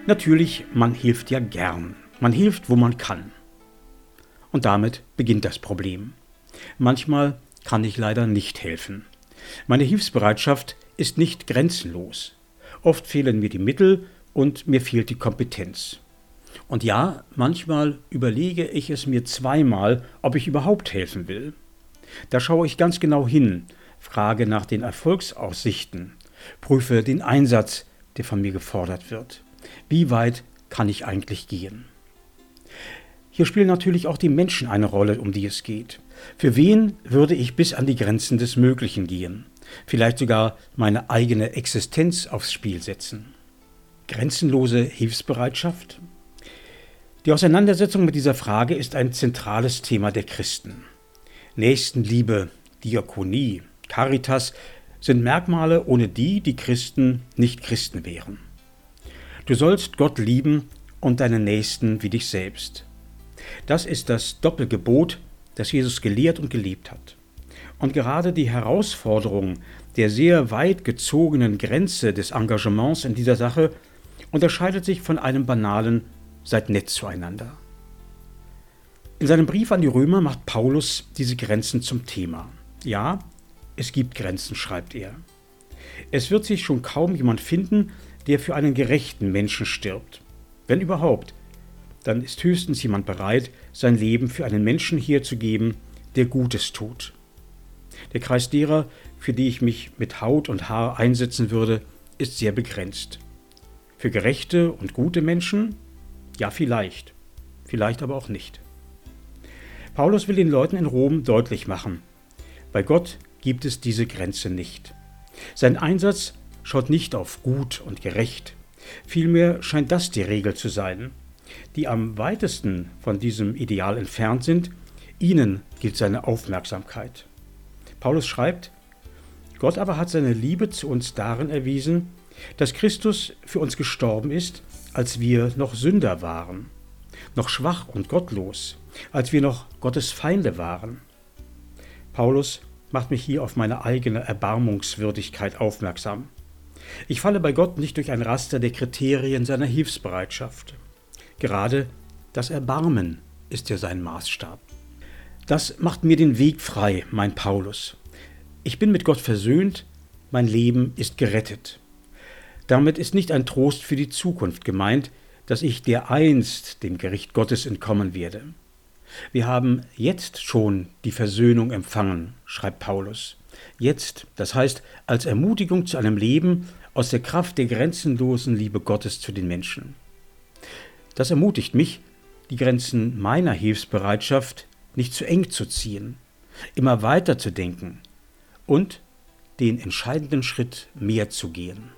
Natürlich, man hilft ja gern. Man hilft, wo man kann. Und damit beginnt das Problem. Manchmal kann ich leider nicht helfen. Meine Hilfsbereitschaft ist nicht grenzenlos. Oft fehlen mir die Mittel und mir fehlt die Kompetenz. Und ja, manchmal überlege ich es mir zweimal, ob ich überhaupt helfen will. Da schaue ich ganz genau hin, frage nach den Erfolgsaussichten, prüfe den Einsatz, der von mir gefordert wird. Wie weit kann ich eigentlich gehen? Hier spielen natürlich auch die Menschen eine Rolle, um die es geht. Für wen würde ich bis an die Grenzen des Möglichen gehen? Vielleicht sogar meine eigene Existenz aufs Spiel setzen. Grenzenlose Hilfsbereitschaft? Die Auseinandersetzung mit dieser Frage ist ein zentrales Thema der Christen. Nächstenliebe, Diakonie, Caritas sind Merkmale, ohne die die Christen nicht Christen wären. Du sollst Gott lieben und deinen Nächsten wie dich selbst. Das ist das Doppelgebot, das Jesus gelehrt und gelebt hat. Und gerade die Herausforderung der sehr weit gezogenen Grenze des Engagements in dieser Sache unterscheidet sich von einem banalen Seid nett zueinander. In seinem Brief an die Römer macht Paulus diese Grenzen zum Thema. Ja, es gibt Grenzen, schreibt er. Es wird sich schon kaum jemand finden, der für einen gerechten Menschen stirbt. Wenn überhaupt, dann ist höchstens jemand bereit, sein Leben für einen Menschen herzugeben, der Gutes tut. Der Kreis derer, für die ich mich mit Haut und Haar einsetzen würde, ist sehr begrenzt. Für gerechte und gute Menschen? Ja, vielleicht aber auch nicht. Paulus will den Leuten in Rom deutlich machen, bei Gott gibt es diese Grenze nicht. Sein Einsatz schaut nicht auf gut und gerecht, vielmehr scheint das die Regel zu sein. Die am weitesten von diesem Ideal entfernt sind, ihnen gilt seine Aufmerksamkeit. Paulus schreibt, Gott aber hat seine Liebe zu uns darin erwiesen, dass Christus für uns gestorben ist, als wir noch Sünder waren, noch schwach und gottlos, als wir noch Gottes Feinde waren. Paulus macht mich hier auf meine eigene Erbarmungswürdigkeit aufmerksam. Ich falle bei Gott nicht durch ein Raster der Kriterien seiner Hilfsbereitschaft. Gerade das Erbarmen ist ja sein Maßstab. Das macht mir den Weg frei, meint Paulus. Ich bin mit Gott versöhnt, mein Leben ist gerettet. Damit ist nicht ein Trost für die Zukunft gemeint, dass ich dereinst dem Gericht Gottes entkommen werde. Wir haben jetzt schon die Versöhnung empfangen, schreibt Paulus. Jetzt, das heißt als Ermutigung zu einem Leben aus der Kraft der grenzenlosen Liebe Gottes zu den Menschen. Das ermutigt mich, die Grenzen meiner Hilfsbereitschaft nicht zu eng zu ziehen, immer weiter zu denken und den entscheidenden Schritt mehr zu gehen.